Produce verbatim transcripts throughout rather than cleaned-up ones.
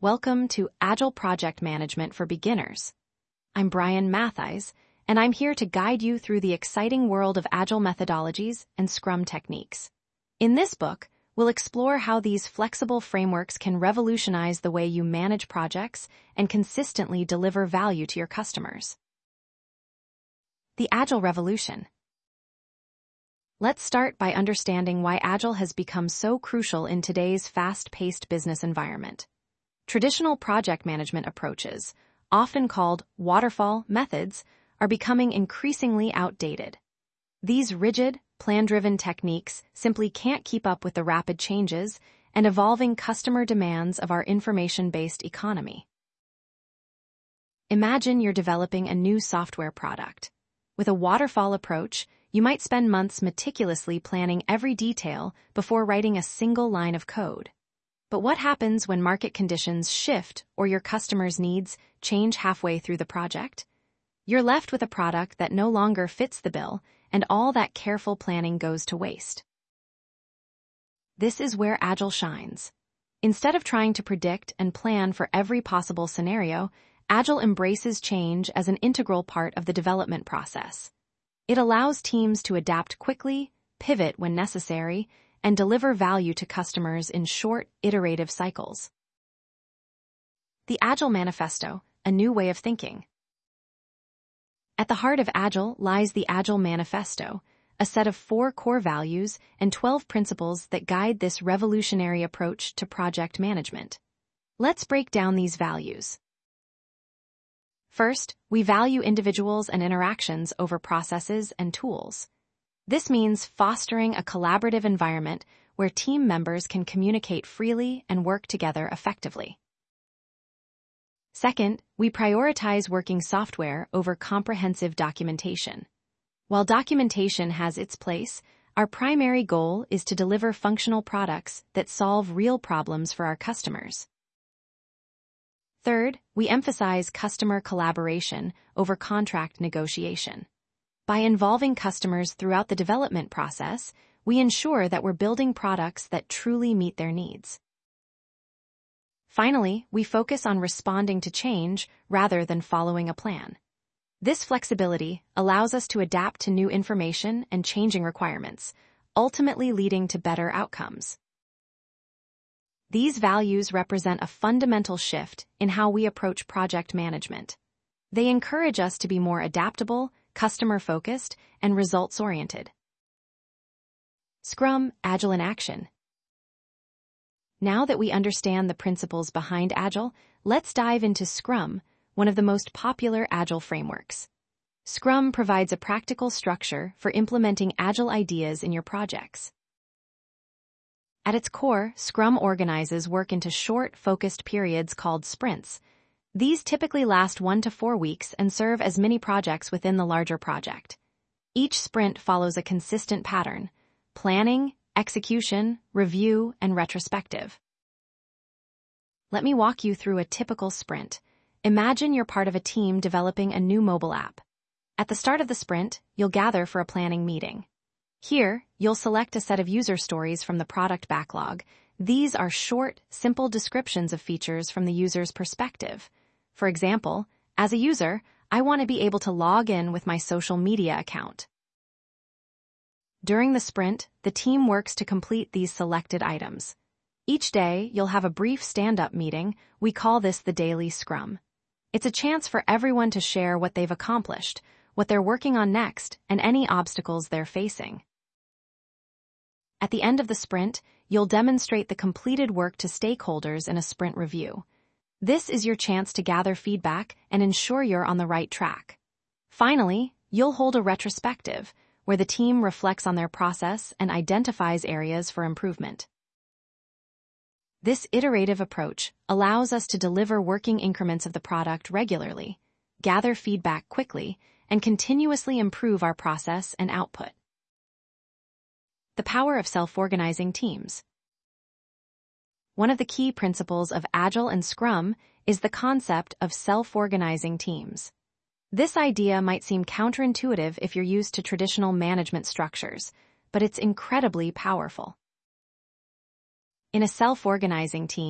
Welcome to Agile Project Management for Beginners. I'm Brian Mattheis, and I'm here to guide you through the exciting world of Agile methodologies and Scrum techniques. In this book, we'll explore how these flexible frameworks can revolutionize the way you manage projects and consistently deliver value to your customers. The Agile Revolution. Let's start by understanding why Agile has become so crucial in today's fast-paced business environment. Traditional project management approaches, often called waterfall methods, are becoming increasingly outdated. These rigid, plan-driven techniques simply can't keep up with the rapid changes and evolving customer demands of our information-based economy. Imagine you're developing a new software product. With a waterfall approach, you might spend months meticulously planning every detail before writing a single line of code. But what happens when market conditions shift or your customers' needs change halfway through the project? You're left with a product that no longer fits the bill, and all that careful planning goes to waste. This is where Agile shines. Instead of trying to predict and plan for every possible scenario, Agile embraces change as an integral part of the development process. It allows teams to adapt quickly, pivot when necessary, and deliver value to customers in short, iterative cycles. The Agile Manifesto, a new way of thinking. At the heart of Agile lies the Agile Manifesto, a set of four core values and twelve principles that guide this revolutionary approach to project management. Let's break down these values. First, we value individuals and interactions over processes and tools. This means fostering a collaborative environment where team members can communicate freely and work together effectively. Second, we prioritize working software over comprehensive documentation. While documentation has its place, our primary goal is to deliver functional products that solve real problems for our customers. Third, we emphasize customer collaboration over contract negotiation. By involving customers throughout the development process, we ensure that we're building products that truly meet their needs. Finally, we focus on responding to change rather than following a plan. This flexibility allows us to adapt to new information and changing requirements, ultimately leading to better outcomes. These values represent a fundamental shift in how we approach project management. They encourage us to be more adaptable, customer-focused, and results-oriented. Scrum, Agile in Action. Now that we understand the principles behind Agile, let's dive into Scrum, one of the most popular Agile frameworks. Scrum provides a practical structure for implementing Agile ideas in your projects. At its core, Scrum organizes work into short, focused periods called sprints. These typically last one to four weeks and serve as mini projects within the larger project. Each sprint follows a consistent pattern: planning, execution, review, and retrospective. Let me walk you through a typical sprint. Imagine you're part of a team developing a new mobile app. At the start of the sprint, you'll gather for a planning meeting. Here, you'll select a set of user stories from the product backlog. These are short, simple descriptions of features from the user's perspective. For example, as a user, I want to be able to log in with my social media account. During the sprint, the team works to complete these selected items. Each day, you'll have a brief stand-up meeting. We call this the daily scrum. It's a chance for everyone to share what they've accomplished, what they're working on next, and any obstacles they're facing. At the end of the sprint, you'll demonstrate the completed work to stakeholders in a sprint review. This is your chance to gather feedback and ensure you're on the right track. Finally, you'll hold a retrospective, where the team reflects on their process and identifies areas for improvement. This iterative approach allows us to deliver working increments of the product regularly, gather feedback quickly, and continuously improve our process and output. The power of self-organizing teams. One of the key principles of Agile and Scrum is the concept of self-organizing teams. This idea might seem counterintuitive if you're used to traditional management structures, but it's incredibly powerful. In a self-organizing team,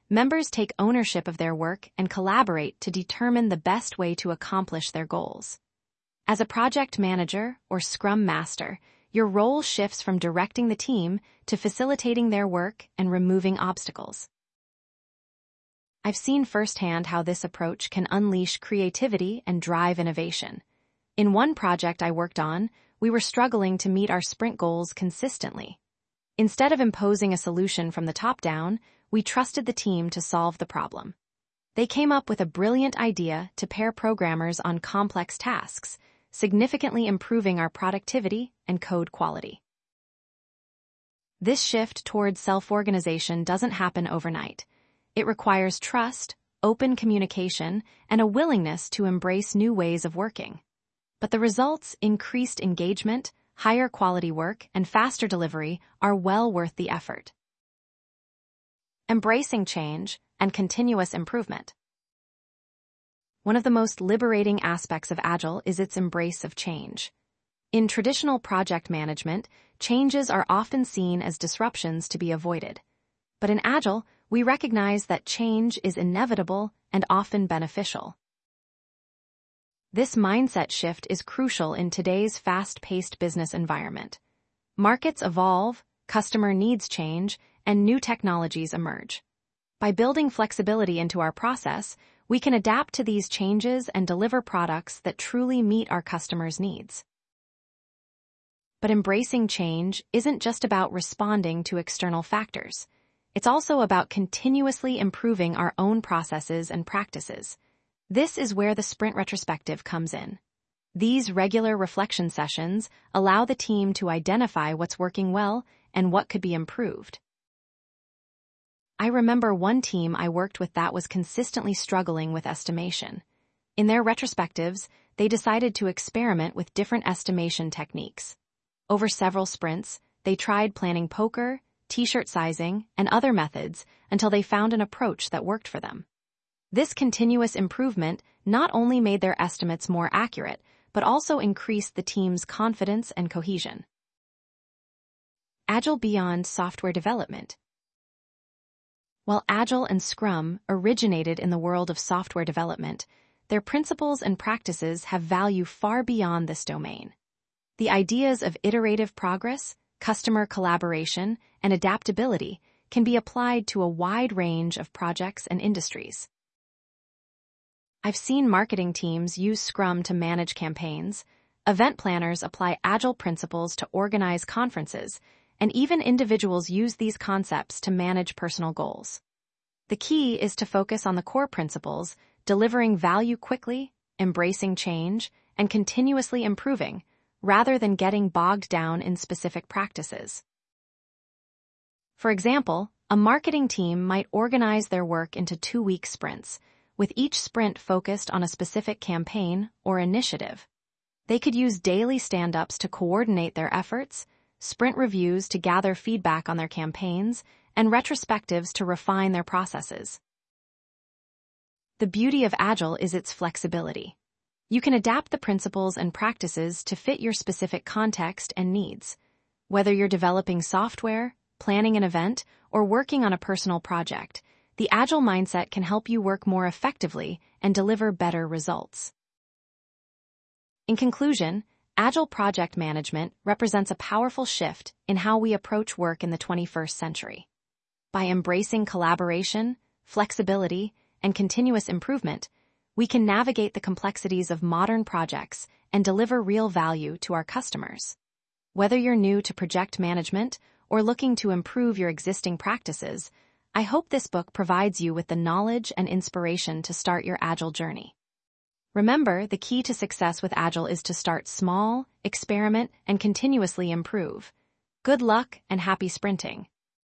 members take ownership of their work and collaborate to determine the best way to accomplish their goals. As a project manager or Scrum Master, your role shifts from directing the team to facilitating their work and removing obstacles. I've seen firsthand how this approach can unleash creativity and drive innovation. In one project I worked on, we were struggling to meet our sprint goals consistently. Instead of imposing a solution from the top down, we trusted the team to solve the problem. They came up with a brilliant idea to pair programmers on complex tasks, significantly improving our productivity and code quality. This shift towards self-organization doesn't happen overnight. It requires trust, open communication, and a willingness to embrace new ways of working. But the results, increased engagement, higher quality work, and faster delivery, are well worth the effort. Embracing change and continuous improvement. One of the most liberating aspects of Agile is its embrace of change. In traditional project management, changes are often seen as disruptions to be avoided. But in Agile, we recognize that change is inevitable and often beneficial. This mindset shift is crucial in today's fast-paced business environment. Markets evolve, customer needs change, and new technologies emerge. By building flexibility into our process, we can adapt to these changes and deliver products that truly meet our customers' needs. But embracing change isn't just about responding to external factors. It's also about continuously improving our own processes and practices. This is where the sprint retrospective comes in. These regular reflection sessions allow the team to identify what's working well and what could be improved. I remember one team I worked with that was consistently struggling with estimation. In their retrospectives, they decided to experiment with different estimation techniques. Over several sprints, they tried planning poker, t-shirt sizing, and other methods until they found an approach that worked for them. This continuous improvement not only made their estimates more accurate, but also increased the team's confidence and cohesion. Agile beyond software development. While Agile and Scrum originated in the world of software development, their principles and practices have value far beyond this domain. The ideas of iterative progress, customer collaboration, and adaptability can be applied to a wide range of projects and industries. I've seen marketing teams use Scrum to manage campaigns, event planners apply Agile principles to organize conferences, and even individuals use these concepts to manage personal goals. The key is to focus on the core principles, delivering value quickly, embracing change, and continuously improving, rather than getting bogged down in specific practices. For example, a marketing team might organize their work into two-week sprints, with each sprint focused on a specific campaign or initiative. They could use daily stand-ups to coordinate their efforts, sprint reviews to gather feedback on their campaigns, and retrospectives to refine their processes. The beauty of Agile is its flexibility. You can adapt the principles and practices to fit your specific context and needs. Whether you're developing software, planning an event, or working on a personal project, the Agile mindset can help you work more effectively and deliver better results. In conclusion, Agile project management represents a powerful shift in how we approach work in the twenty-first century. By embracing collaboration, flexibility, and continuous improvement, we can navigate the complexities of modern projects and deliver real value to our customers. Whether you're new to project management or looking to improve your existing practices, I hope this book provides you with the knowledge and inspiration to start your Agile journey. Remember, the key to success with Agile is to start small, experiment, and continuously improve. Good luck and happy sprinting.